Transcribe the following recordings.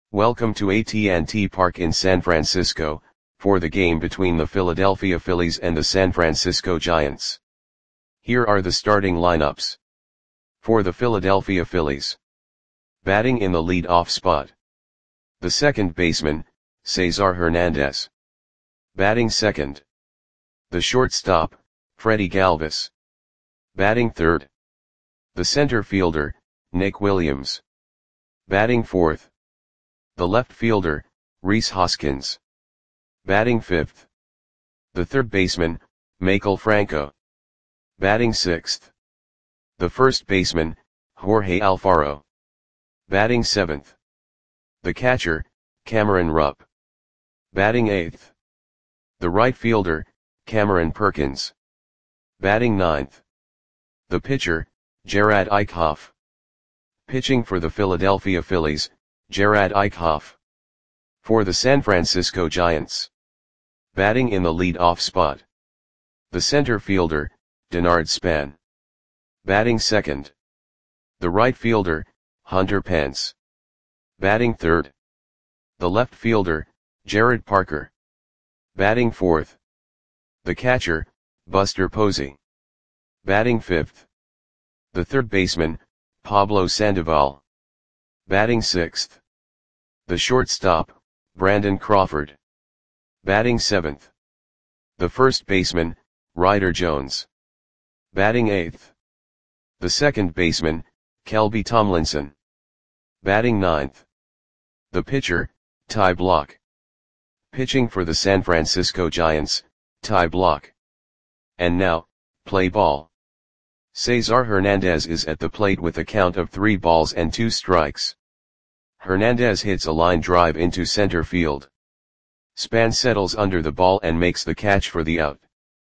Welcome to AT&T Park in San Francisco, for the game between the Philadelphia Phillies and the San Francisco Giants. Here are the starting lineups. For the Philadelphia Phillies. Batting in the lead-off spot. The second baseman, Cesar Hernandez. Batting second. The shortstop, Freddie Galvis. Batting third. The center fielder, Nick Williams. Batting fourth. The left fielder, Rhys Hoskins. Batting fifth. The third baseman, Maikel Franco. Batting sixth. The first baseman, Jorge Alfaro. Batting seventh. The catcher, Cameron Rupp. Batting eighth. The right fielder, Cameron Perkins. Batting ninth. The pitcher, Jerad Eickhoff. Pitching for the Philadelphia Phillies, Jerad Eickhoff. For the San Francisco Giants. Batting in the lead-off spot. The center fielder, Denard Span. Batting second. The right fielder, Hunter Pence. Batting third. The left fielder, Jarrod Parker. Batting fourth. The catcher, Buster Posey. Batting fifth. The third baseman, Pablo Sandoval. Batting sixth. The shortstop, Brandon Crawford. Batting seventh. The first baseman, Ryder Jones. Batting eighth. The second baseman, Kelby Tomlinson. Batting ninth. The pitcher, Ty Blach. Pitching for the San Francisco Giants, Ty Blach. And now, play ball. Cesar Hernandez is at the plate with a count of 3 balls and 2 strikes. Hernandez hits a line drive into center field. Span settles under the ball and makes the catch for the out.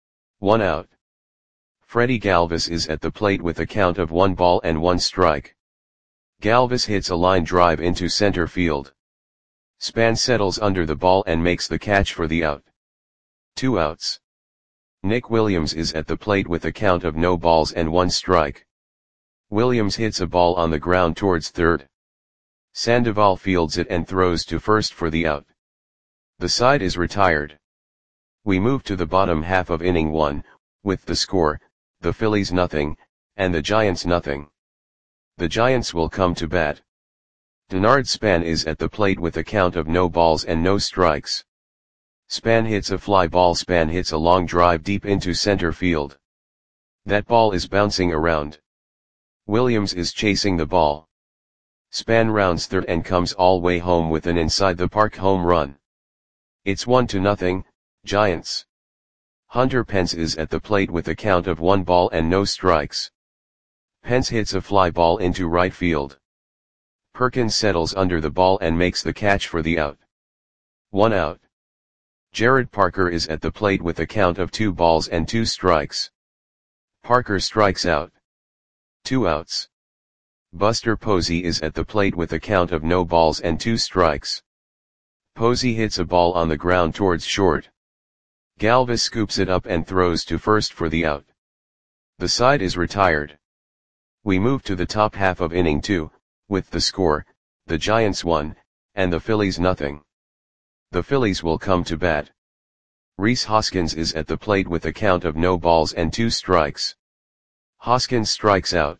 1 out. Freddie Galvis is at the plate with a count of 1 ball and 1 strike. Galvis hits a line drive into center field. Span settles under the ball and makes the catch for the out. 2 outs. Nick Williams is at the plate with a count of no balls and 1 strike. Williams hits a ball on the ground towards third. Sandoval fields it and throws to first for the out. The side is retired. We move to the bottom half of inning 1, with the score, the Phillies nothing, and the Giants nothing. The Giants will come to bat. Denard Span is at the plate with a count of no balls and no strikes. Span hits a fly ball. Span hits a long drive deep into center field. That ball is bouncing around. Williams is chasing the ball. Span rounds third and comes all way home with an inside the park home run. It's 1-0, Giants. Hunter Pence is at the plate with a count of 1 ball and no strikes. Pence hits a fly ball into right field. Perkins settles under the ball and makes the catch for the out. 1 out. Jarrod Parker is at the plate with a count of 2 balls and 2 strikes. Parker strikes out. 2 outs. Buster Posey is at the plate with a count of no balls and 2 strikes. Posey hits a ball on the ground towards short. Galvis scoops it up and throws to first for the out. The side is retired. We move to the top half of inning 2, with the score, the Giants 1, and the Phillies nothing. The Phillies will come to bat. Rhys Hoskins is at the plate with a count of no balls and 2 strikes. Hoskins strikes out.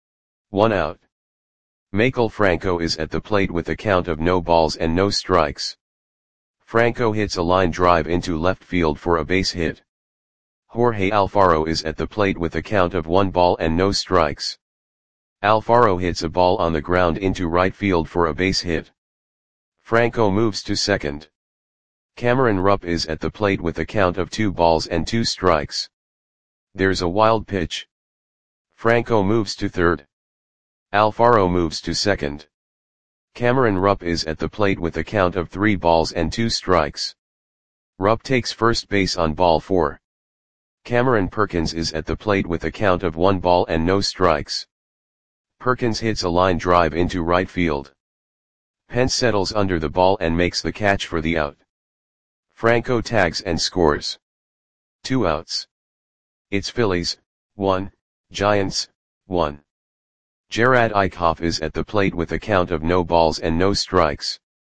1 out. Maikel Franco is at the plate with a count of no balls and no strikes. Franco hits a line drive into left field for a base hit. Jorge Alfaro is at the plate with a count of 1 ball and no strikes. Alfaro hits a ball on the ground into right field for a base hit. Franco moves to second. Cameron Rupp is at the plate with a count of 2 balls and 2 strikes. There's a wild pitch. Franco moves to third. Alfaro moves to second. Cameron Rupp is at the plate with a count of 3 balls and 2 strikes. Rupp takes first base on ball 4. Cameron Perkins is at the plate with a count of 1 ball and no strikes. Perkins hits a line drive into right field. Pence settles under the ball and makes the catch for the out. Franco tags and scores. 2 outs. It's Phillies, 1, Giants, 1. Jerad Eickhoff is at the plate with a count of no balls and no strikes.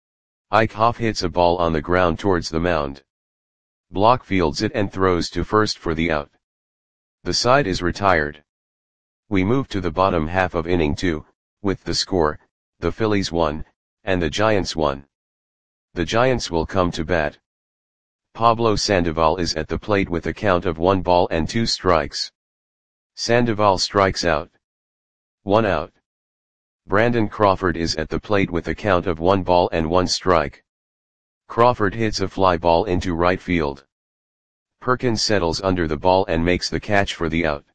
Eichhoff hits a ball on the ground towards the mound. Block fields it and throws to first for the out. The side is retired. We move to the bottom half of inning 2, with the score, the Phillies 1, and the Giants 1. The Giants will come to bat. Pablo Sandoval is at the plate with a count of 1 ball and 2 strikes. Sandoval strikes out. 1 out. Brandon Crawford is at the plate with a count of 1 ball and 1 strike. Crawford hits a fly ball into right field. Perkins settles under the ball and makes the catch for the out.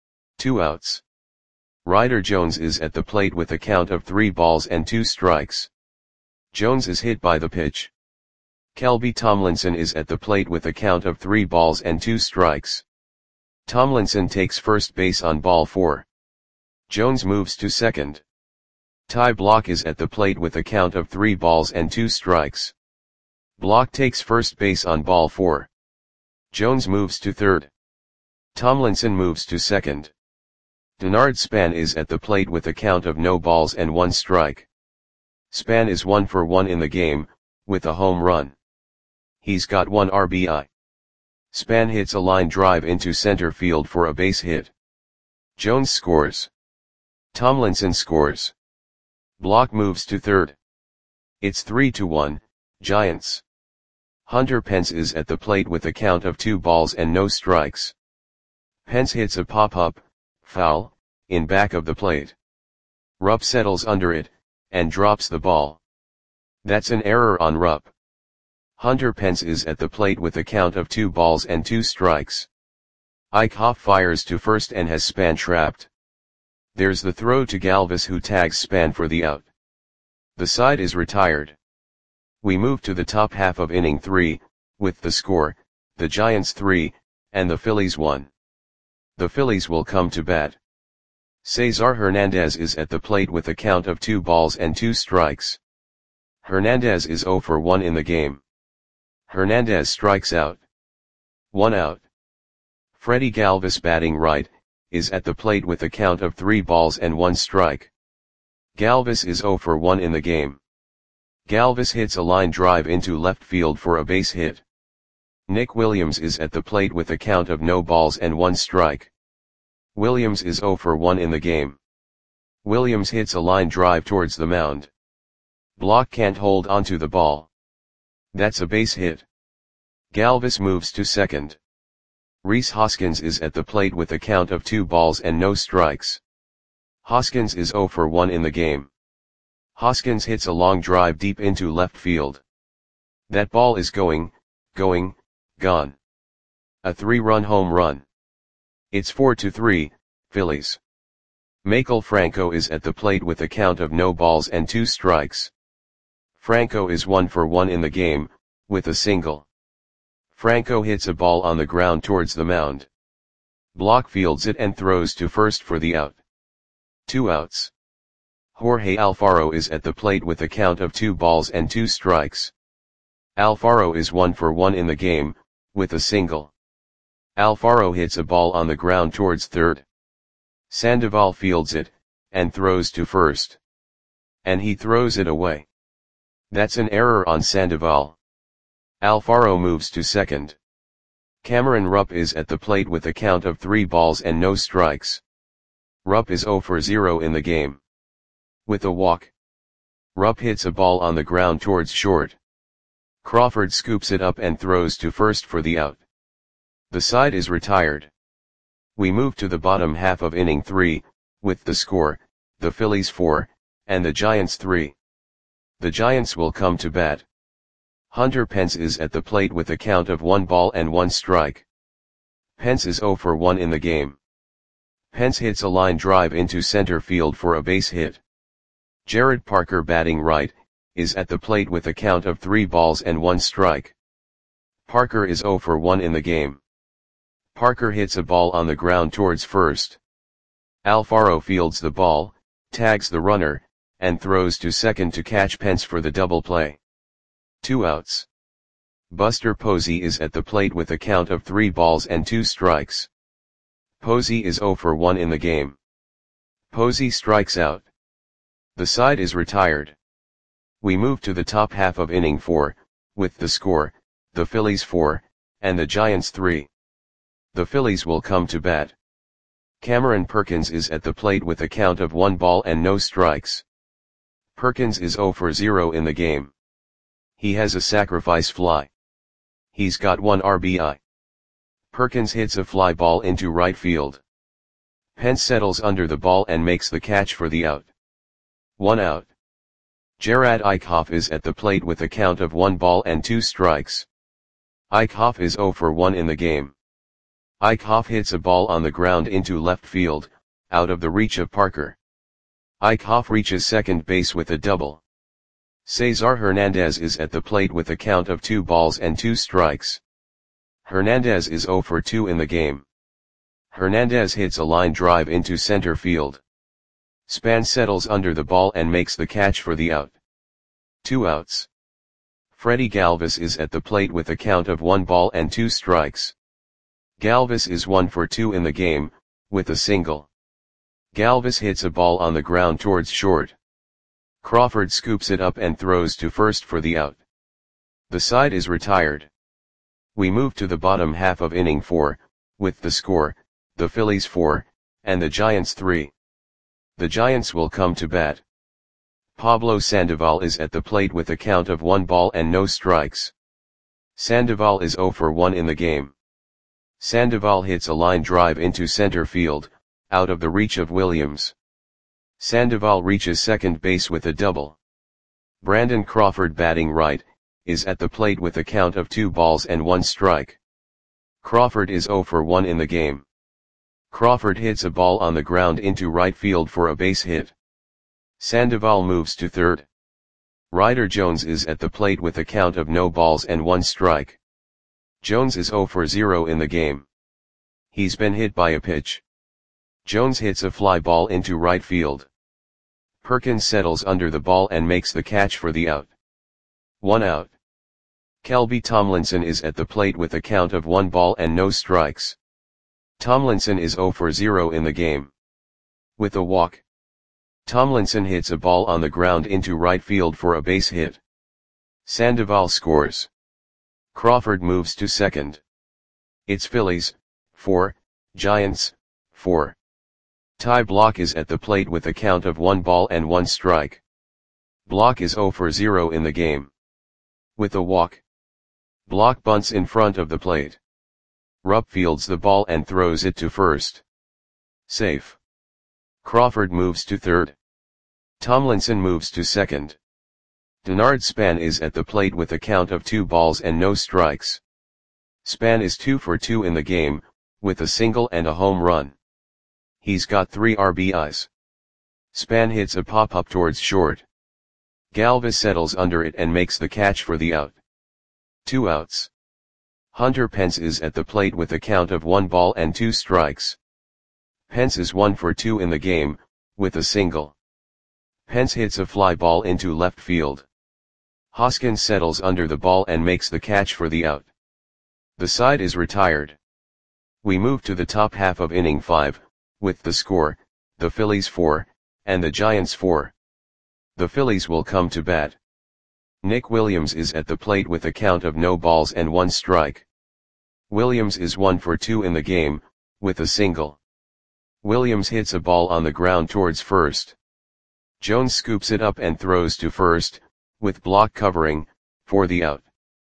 2 outs. Ryder Jones is at the plate with a count of 3 balls and 2 strikes. Jones is hit by the pitch. Kelby Tomlinson is at the plate with a count of 3 balls and 2 strikes. Tomlinson takes first base on ball 4. Jones moves to second. Ty Blach is at the plate with a count of 3 balls and 2 strikes. Blach takes first base on ball 4. Jones moves to third. Tomlinson moves to second. Denard Span is at the plate with a count of no balls and 1 strike. Span is 1 for 1 in the game, with a home run. He's got 1 RBI. Span hits a line drive into center field for a base hit. Jones scores. Tomlinson scores. Blach moves to third. It's 3-1, Giants. Hunter Pence is at the plate with a count of 2 balls and no strikes. Pence hits a pop-up, foul, in back of the plate. Rupp settles under it, and drops the ball. That's an error on Rupp. Hunter Pence is at the plate with a count of 2 balls and 2 strikes. Eichhoff fires to first and has Span trapped. There's the throw to Galvis, who tags Span for the out. The side is retired. We move to the top half of inning 3, with the score, the Giants 3, and the Phillies 1. The Phillies will come to bat. Cesar Hernandez is at the plate with a count of 2 balls and 2 strikes. Hernandez is 0 for 1 in the game. Hernandez strikes out. 1 out. Freddie Galvis, batting right, is at the plate with a count of 3 balls and 1 strike. Galvis is 0 for 1 in the game. Galvis hits a line drive into left field for a base hit. Nick Williams is at the plate with a count of no balls and 1 strike. Williams is 0 for 1 in the game. Williams hits a line drive towards the mound. Blach can't hold onto the ball. That's a base hit. Galvis moves to second. Rhys Hoskins is at the plate with a count of 2 balls and no strikes. Hoskins is 0 for 1 in the game. Hoskins hits a long drive deep into left field. That ball is gone. A 3-run home run. It's 4-3, Phillies. Maikel Franco is at the plate with a count of no balls and 2 strikes. Franco is 1 for 1 in the game, with a single. Franco hits a ball on the ground towards the mound. Blach fields it and throws to first for the out. 2 outs. Jorge Alfaro is at the plate with a count of 2 balls and 2 strikes. Alfaro is 1 for 1 in the game, with a single. Alfaro hits a ball on the ground towards third. Sandoval fields it, and throws to first. And he throws it away. That's an error on Sandoval. Alfaro moves to second. Cameron Rupp is at the plate with a count of 3 balls and no strikes. Rupp is 0 for 0 in the game. With a walk. Rupp hits a ball on the ground towards short. Crawford scoops it up and throws to first for the out. The side is retired. We move to the bottom half of inning 3, with the score, the Phillies 4, and the Giants 3. The Giants will come to bat. Hunter Pence is at the plate with a count of 1 ball and 1 strike. Pence is 0 for 1 in the game. Pence hits a line drive into center field for a base hit. Jared Parker, batting right, is at the plate with a count of 3 balls and 1 strike. Parker is 0 for 1 in the game. Parker hits a ball on the ground towards first. Alfaro fields the ball, tags the runner, and throws to second to catch Pence for the double play. 2 outs. Buster Posey is at the plate with a count of 3 balls and 2 strikes. Posey is 0 for 1 in the game. Posey strikes out. The side is retired. We move to the top half of inning 4, with the score, the Phillies 4, and the Giants 3. The Phillies will come to bat. Cameron Perkins is at the plate with a count of 1 ball and no strikes. Perkins is 0 for 0 in the game. He has a sacrifice fly. He's got 1 RBI. Perkins hits a fly ball into right field. Pence settles under the ball and makes the catch for the out. 1 out. Jerad Eickhoff is at the plate with a count of 1 ball and 2 strikes. Eickhoff is 0 for 1 in the game. Eickhoff hits a ball on the ground into left field, out of the reach of Parker. Eickhoff reaches second base with a double. Cesar Hernandez is at the plate with a count of 2 balls and 2 strikes. Hernandez is 0 for 2 in the game. Hernandez hits a line drive into center field. Span settles under the ball and makes the catch for the out. 2 outs. Freddie Galvis is at the plate with a count of 1 ball and 2 strikes. Galvis is 1 for 2 in the game, with a single. Galvis hits a ball on the ground towards short. Crawford scoops it up and throws to first for the out. The side is retired. We move to the bottom half of inning 4, with the score, the Phillies 4, and the Giants 3. The Giants will come to bat. Pablo Sandoval is at the plate with a count of 1 ball and no strikes. Sandoval is 0 for 1 in the game. Sandoval hits a line drive into center field, out of the reach of Williams. Sandoval reaches second base with a double. Brandon Crawford, batting right, is at the plate with a count of 2 balls and 1 strike. Crawford is 0 for 1 in the game. Crawford hits a ball on the ground into right field for a base hit. Sandoval moves to third. Ryder Jones is at the plate with a count of no balls and 1 strike. Jones is 0 for 0 in the game. He's been hit by a pitch. Jones hits a fly ball into right field. Perkins settles under the ball and makes the catch for the out. 1 out. Kelby Tomlinson is at the plate with a count of 1 ball and no strikes. Tomlinson is 0 for 0 in the game. With a walk. Tomlinson hits a ball on the ground into right field for a base hit. Sandoval scores. Crawford moves to second. It's Phillies 4, Giants 4. Ty Blach is at the plate with a count of 1 ball and 1 strike. Blach is 0 for 0 in the game. With a walk. Blach bunts in front of the plate. Rupp fields the ball and throws it to first. Safe. Crawford moves to third. Tomlinson moves to second. Denard Span is at the plate with a count of 2 balls and no strikes. Span is 2 for 2 in the game, with a single and a home run. He's got 3 RBIs. Span hits a pop-up towards short. Galvis settles under it and makes the catch for the out. 2 outs. Hunter Pence is at the plate with a count of 1 ball and 2 strikes. Pence is 1 for 2 in the game, with a single. Pence hits a fly ball into left field. Hoskins settles under the ball and makes the catch for the out. The side is retired. We move to the top half of inning 5, with the score, the Phillies 4, and the Giants 4. The Phillies will come to bat. Nick Williams is at the plate with a count of no balls and 1 strike. Williams is 1 for 2 in the game, with a single. Williams hits a ball on the ground towards first. Jones scoops it up and throws to first, with Blach covering, for the out.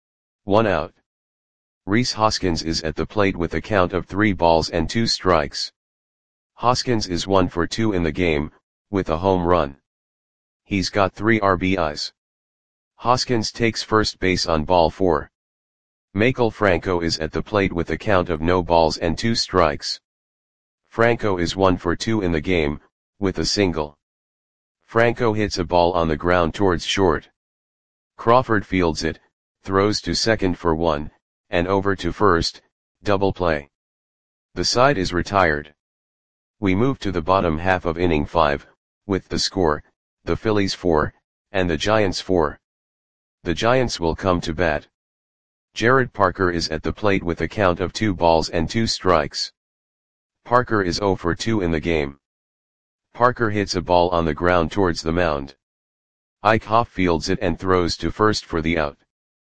1 out. Rhys Hoskins is at the plate with a count of 3 balls and 2 strikes. Hoskins is 1 for 2 in the game, with a home run. He's got 3 RBIs. Hoskins takes first base on ball 4. Maikel Franco is at the plate with a count of no balls and 2 strikes. Franco is 1 for 2 in the game, with a single. Franco hits a ball on the ground towards short. Crawford fields it, throws to second for 1, and over to first, double play. The side is retired. We move to the bottom half of inning 5, with the score, the Phillies 4, and the Giants 4. The Giants will come to bat. Jared Parker is at the plate with a count of 2 balls and 2 strikes. Parker is 0 for 2 in the game. Parker hits a ball on the ground towards the mound. Ike Hoff fields it and throws to first for the out.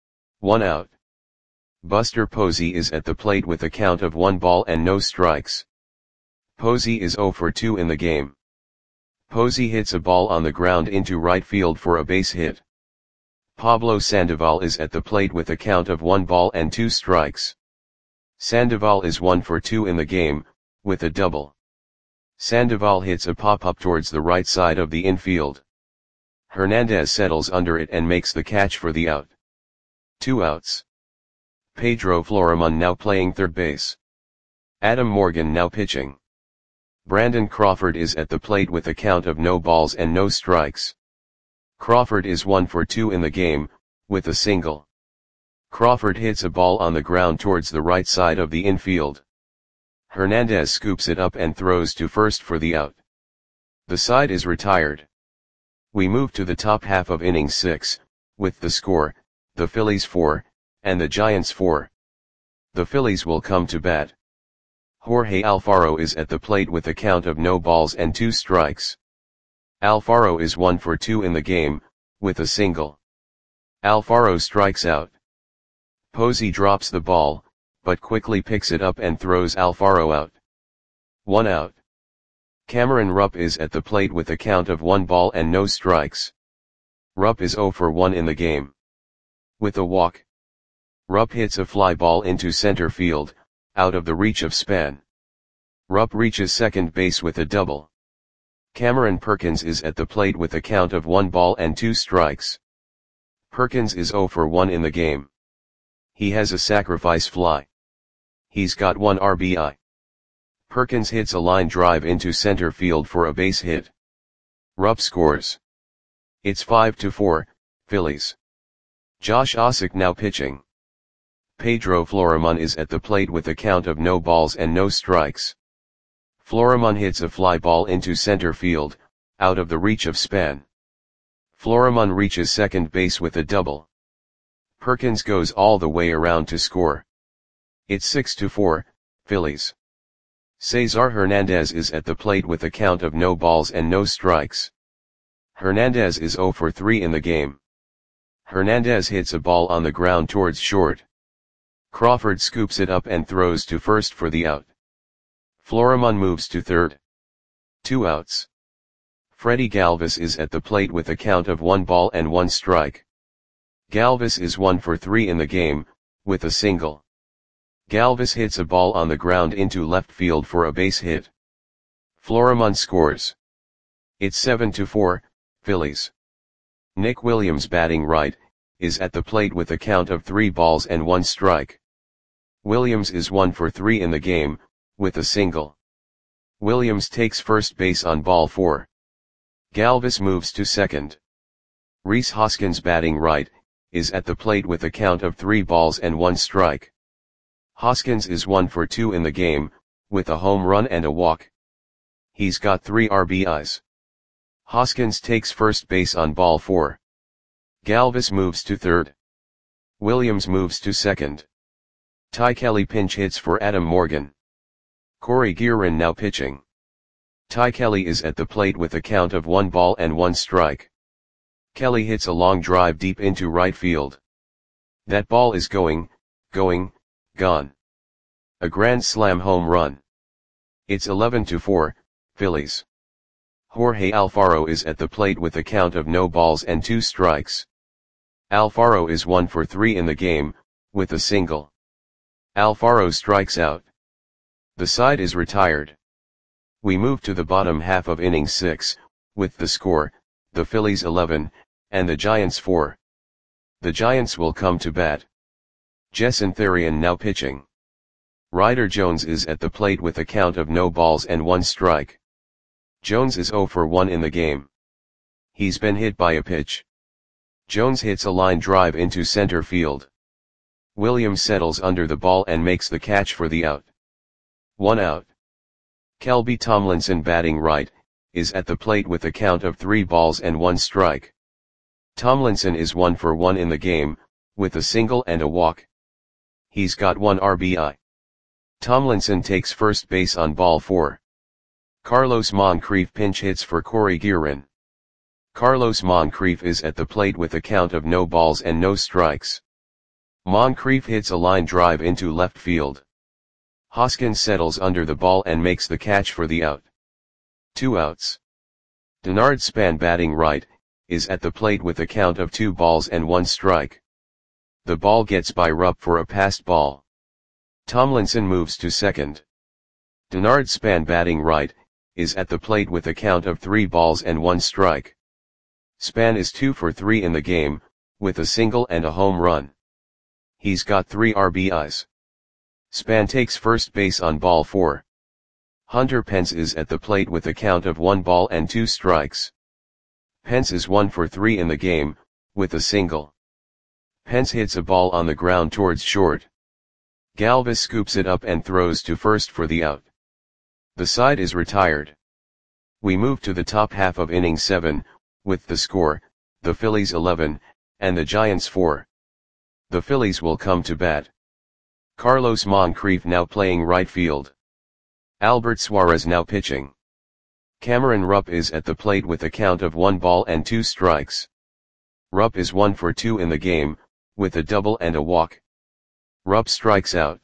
1 out. Buster Posey is at the plate with a count of 1 ball and no strikes. Posey is 0 for 2 in the game. Posey hits a ball on the ground into right field for a base hit. Pablo Sandoval is at the plate with a count of 1 ball and 2 strikes. Sandoval is 1 for 2 in the game, with a double. Sandoval hits a pop-up towards the right side of the infield. Hernandez settles under it and makes the catch for the out. 2 outs. Pedro Florimon now playing third base. Adam Morgan now pitching. Brandon Crawford is at the plate with a count of no balls and no strikes. Crawford is 1 for 2 in the game, with a single. Crawford hits a ball on the ground towards the right side of the infield. Hernandez scoops it up and throws to first for the out. The side is retired. We move to the top half of inning 6, with the score, the Phillies 4, and the Giants 4. The Phillies will come to bat. Jorge Alfaro is at the plate with a count of no balls and 2 strikes. Alfaro is 1 for 2 in the game, with a single. Alfaro strikes out. Posey drops the ball, but quickly picks it up and throws Alfaro out. 1 out. Cameron Rupp is at the plate with a count of 1 ball and no strikes. Rupp is 0 for 1 in the game. With a walk. Rupp hits a fly ball into center field, out of the reach of Span. Rupp reaches second base with a double. Cameron Perkins is at the plate with a count of 1 ball and 2 strikes. Perkins is 0 for 1 in the game. He has a sacrifice fly. He's got 1 RBI. Perkins hits a line drive into center field for a base hit. Rupp scores. It's 5-4, Phillies. Josh Ossock now pitching. Pedro Florimon is at the plate with a count of no balls and no strikes. Florimon hits a fly ball into center field, out of the reach of Span. Florimon reaches second base with a double. Perkins goes all the way around to score. It's 6-4, Phillies. Cesar Hernandez is at the plate with a count of no balls and no strikes. Hernandez is 0 for 3 in the game. Hernandez hits a ball on the ground towards short. Crawford scoops it up and throws to first for the out. Florimon moves to third. 2 outs. Freddie Galvis is at the plate with a count of 1 ball and 1 strike. Galvis is 1 for 3 in the game, with a single. Galvis hits a ball on the ground into left field for a base hit. Florimon scores. It's 7-4, Phillies. Nick Williams batting right, is at the plate with a count of 3 balls and 1 strike. Williams is 1 for 3 in the game, with a single. Williams takes first base on ball 4. Galvis moves to second. Rhys Hoskins batting right, is at the plate with a count of 3 balls and 1 strike. Hoskins is 1 for 2 in the game, with a home run and a walk. He's got 3 RBIs. Hoskins takes first base on ball 4. Galvis moves to third. Williams moves to second. Ty Kelly pinch hits for Adam Morgan. Corey Guerin now pitching. Ty Kelly is at the plate with a count of 1 ball and 1 strike. Kelly hits a long drive deep into right field. That ball is going, gone. A grand slam home run. It's 11-4, Phillies. Jorge Alfaro is at the plate with a count of no balls and 2 strikes. Alfaro is 1 for 3 in the game, with a single. Alfaro strikes out. The side is retired. We move to the bottom half of inning 6, with the score, the Phillies 11, and the Giants 4. The Giants will come to bat. Jason Therian now pitching. Ryder Jones is at the plate with a count of no balls and 1 strike. Jones is 0 for 1 in the game. He's been hit by a pitch. Jones hits a line drive into center field. Williams settles under the ball and makes the catch for the out. 1 out. Kelby Tomlinson batting right, is at the plate with a count of 3 balls and 1 strike. Tomlinson is 1 for 1 in the game, with a single and a walk. He's got 1 RBI. Tomlinson takes first base on ball 4. Carlos Moncrief pinch hits for Corey Guerin. Carlos Moncrief is at the plate with a count of no balls and no strikes. Moncrief hits a line drive into left field. Hoskins settles under the ball and makes the catch for the out. 2 outs. Denard Span, batting right, is at the plate with a count of 2 balls and 1 strike. The ball gets by Rupp for a passed ball. Tomlinson moves to second. Denard Span, batting right, is at the plate with a count of 3 balls and 1 strike. Span is 2 for 3 in the game, with a single and a home run. He's got 3 RBIs. Span takes first base on ball 4. Hunter Pence is at the plate with a count of 1 ball and 2 strikes. Pence is 1 for 3 in the game, with a single. Pence hits a ball on the ground towards short. Galvis scoops it up and throws to first for the out. The side is retired. We move to the top half of inning 7, with the score, the Phillies 11, and the Giants 4. The Phillies will come to bat. Carlos Moncrief now playing right field. Albert Suarez now pitching. Cameron Rupp is at the plate with a count of 1 ball and 2 strikes. Rupp is 1 for 2 in the game, with a double and a walk. Rupp strikes out.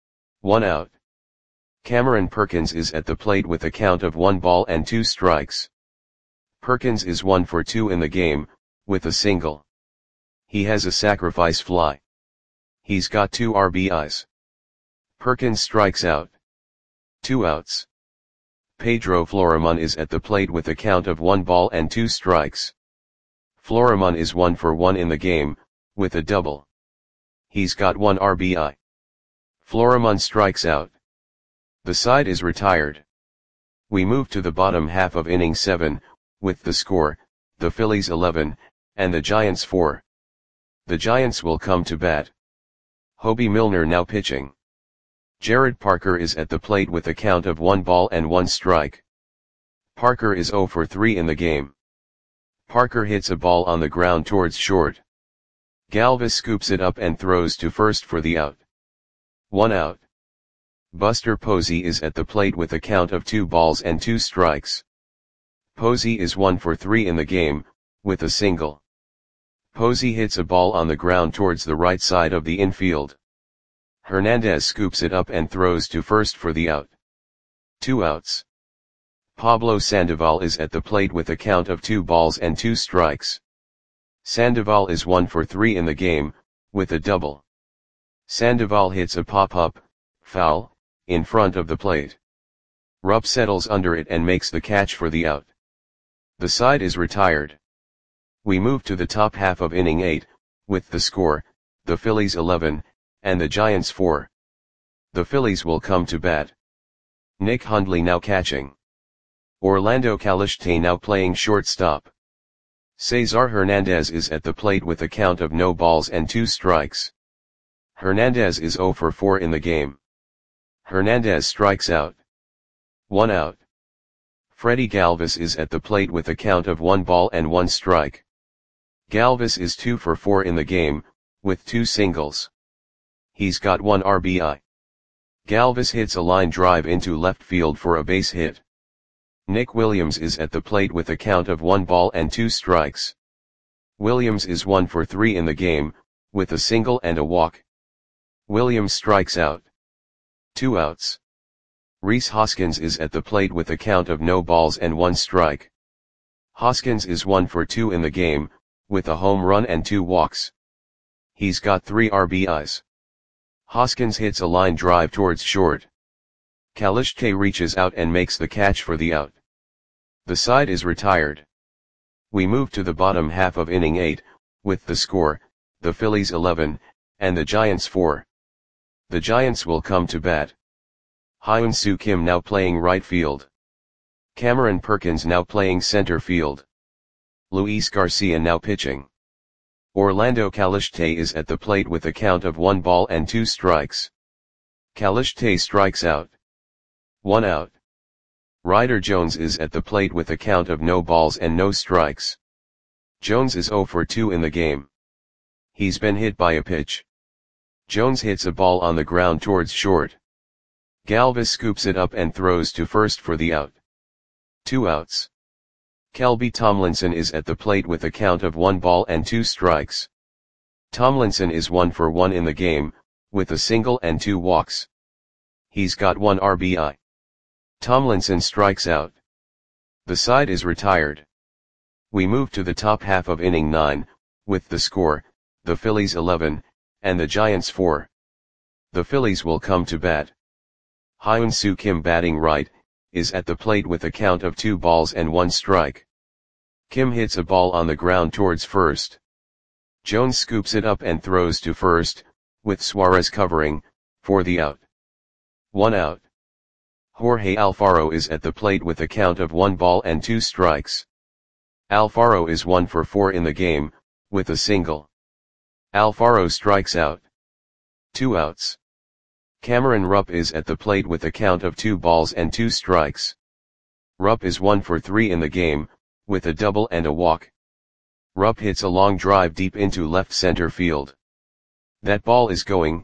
1 out. Cameron Perkins is at the plate with a count of 1 ball and 2 strikes. Perkins is 1 for 2 in the game, with a single. He has a sacrifice fly. He's got 2 RBIs. Perkins strikes out. 2 outs. Pedro Florimon is at the plate with a count of 1 ball and 2 strikes. Florimon is 1 for 1 in the game, with a double. He's got 1 RBI. Florimon strikes out. The side is retired. We move to the bottom half of inning 7, with the score, the Phillies 11, and the Giants 4. The Giants will come to bat. Hobie Milner now pitching. Jared Parker is at the plate with a count of 1 ball and 1 strike. Parker is 0 for 3 in the game. Parker hits a ball on the ground towards short. Galvis scoops it up and throws to first for the out. 1 out. Buster Posey is at the plate with a count of 2 balls and 2 strikes. Posey is 1 for 3 in the game, with a single. Posey hits a ball on the ground towards the right side of the infield. Hernandez scoops it up and throws to first for the out. 2 outs. Pablo Sandoval is at the plate with a count of 2 balls and 2 strikes. Sandoval is 1 for 3 in the game, with a double. Sandoval hits a pop-up, foul, in front of the plate. Rupp settles under it and makes the catch for the out. The side is retired. We move to the top half of inning 8, with the score, the Phillies 11, and the Giants 4. The Phillies will come to bat. Nick Hundley now catching. Orlando Caliste now playing shortstop. Cesar Hernandez is at the plate with a count of no balls and 2 strikes. Hernandez is 0 for 4 in the game. Hernandez strikes out. 1 out. Freddie Galvis is at the plate with a count of 1 ball and 1 strike. Galvis is 2 for 4 in the game, with 2 singles. He's got 1 RBI. Galvis hits a line drive into left field for a base hit. Nick Williams is at the plate with a count of 1 ball and 2 strikes. Williams is 1 for 3 in the game, with a single and a walk. Williams strikes out. 2 outs. Rhys Hoskins is at the plate with a count of no balls and 1 strike. Hoskins is 1 for 2 in the game, with a home run and 2 walks. He's got 3 RBIs. Hoskins hits a line drive towards short. Caliste reaches out and makes the catch for the out. The side is retired. We move to the bottom half of inning 8, with the score, the Phillies 11, and the Giants 4. The Giants will come to bat. Hyun-Soo Kim now playing right field. Cameron Perkins now playing center field. Luis Garcia now pitching. Orlando Caliste is at the plate with a count of 1 ball and 2 strikes. Caliste strikes out. 1 out. Ryder Jones is at the plate with a count of no balls and no strikes. Jones is 0 for 2 in the game. He's been hit by a pitch. Jones hits a ball on the ground towards short. Galvis scoops it up and throws to first for the out. 2 outs. Kelby Tomlinson is at the plate with a count of 1 ball and 2 strikes. Tomlinson is 1 for 1 in the game, with a single and 2 walks. He's got 1 RBI. Tomlinson strikes out. The side is retired. We move to the top half of inning 9, with the score, the Phillies 11, and the Giants 4. The Phillies will come to bat. Hyun-Soo Kim, batting right, is at the plate with a count of 2 balls and 1 strike. Kim hits a ball on the ground towards first. Jones scoops it up and throws to first, with Suarez covering, for the out. 1 out. Jorge Alfaro is at the plate with a count of 1 ball and 2 strikes. Alfaro is 1 for 4 in the game, with a single. Alfaro strikes out. 2 outs. Cameron Rupp is at the plate with a count of 2 balls and 2 strikes. Rupp is 1 for 3 in the game, with a double and a walk. Rupp hits a long drive deep into left center field. That ball is gone.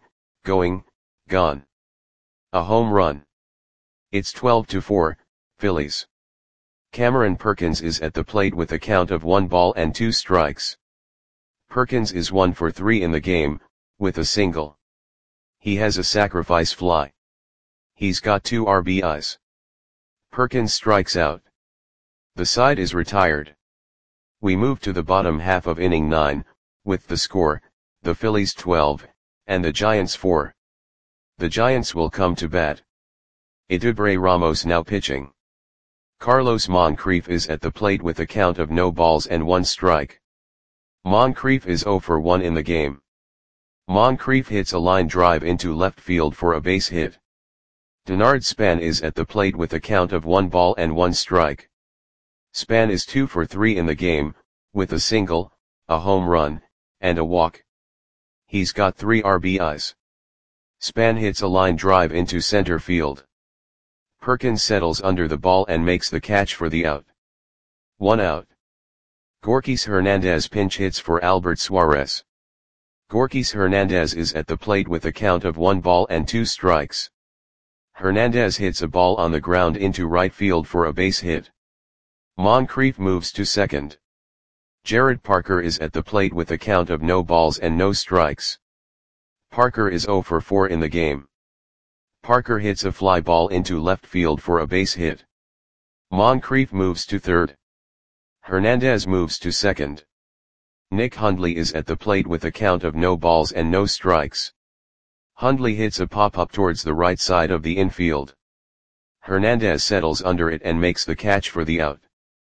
A home run. It's 12-4, Phillies. Cameron Perkins is at the plate with a count of 1 ball and 2 strikes. Perkins is 1 for 3 in the game, with a single. He has a sacrifice fly. He's got 2 RBIs. Perkins strikes out. The side is retired. We move to the bottom half of inning 9, with the score, the Phillies 12, and the Giants 4. The Giants will come to bat. Eduardo Ramos now pitching. Carlos Moncrief is at the plate with a count of no balls and 1 strike. Moncrief is 0 for 1 in the game. Moncrief hits a line drive into left field for a base hit. Denard Span is at the plate with a count of 1 ball and 1 strike. Span is 2 for 3 in the game, with a single, a home run, and a walk. He's got 3 RBIs. Span hits a line drive into center field. Perkins settles under the ball and makes the catch for the out. 1 out. Gorkys Hernandez pinch hits for Albert Suarez. Gorkys Hernandez is at the plate with a count of 1 ball and 2 strikes. Hernandez hits a ball on the ground into right field for a base hit. Moncrief moves to second. Jared Parker is at the plate with a count of no balls and no strikes. Parker is 0 for 4 in the game. Parker hits a fly ball into left field for a base hit. Moncrief moves to third. Hernandez moves to second. Nick Hundley is at the plate with a count of no balls and no strikes. Hundley hits a pop-up towards the right side of the infield. Hernandez settles under it and makes the catch for the out.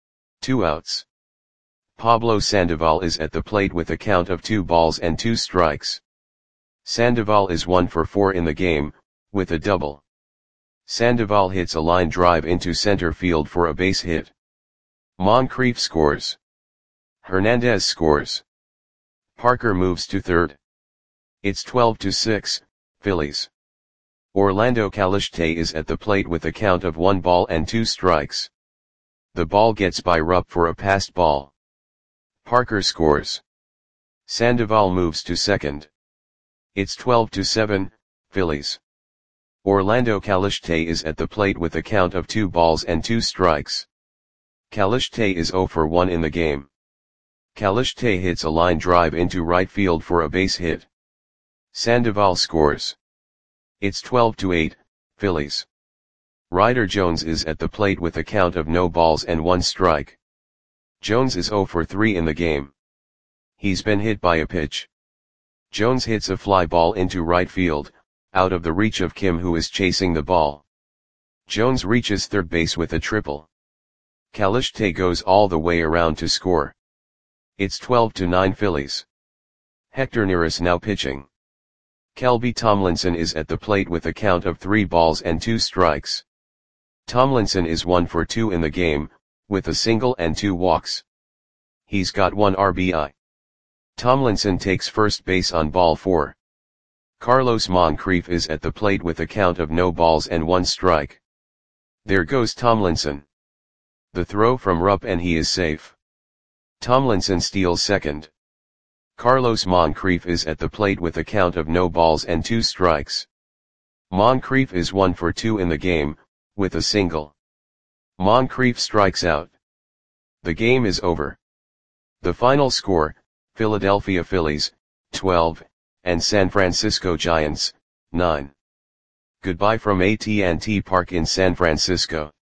2 outs. Pablo Sandoval is at the plate with a count of 2 balls and 2 strikes. Sandoval is 1 for 4 in the game, with a double. Sandoval hits a line drive into center field for a base hit. Moncrief scores. Hernandez scores. Parker moves to third. It's 12-6, Phillies. Orlando Caliste is at the plate with a count of 1 ball and 2 strikes. The ball gets by Rupp for a passed ball. Parker scores. Sandoval moves to second. It's 12-7, Phillies. Orlando Caliste is at the plate with a count of 2 balls and 2 strikes. Caliste is 0 for 1 in the game. Caliste hits a line drive into right field for a base hit. Sandoval scores. It's 12-8, Phillies. Ryder Jones is at the plate with a count of no balls and 1 strike. Jones is 0 for 3 in the game. He's been hit by a pitch. Jones hits a fly ball into right field, out of the reach of Kim, who is chasing the ball. Jones reaches third base with a triple. Caliste goes all the way around to score. It's 12-9 Phillies. Hector Neris now pitching. Kelby Tomlinson is at the plate with a count of 3 balls and 2 strikes. Tomlinson is 1 for 2 in the game, with a single and 2 walks. He's got 1 RBI. Tomlinson takes first base on ball 4. Carlos Moncrief is at the plate with a count of no balls and 1 strike. There goes Tomlinson. The throw from Rupp and he is safe. Tomlinson steals second. Carlos Moncrief is at the plate with a count of no balls and 2 strikes. Moncrief is 1 for 2 in the game, with a single. Moncrief strikes out. The game is over. The final score, Philadelphia Phillies, 12, and San Francisco Giants, 9. Goodbye from AT&T Park in San Francisco.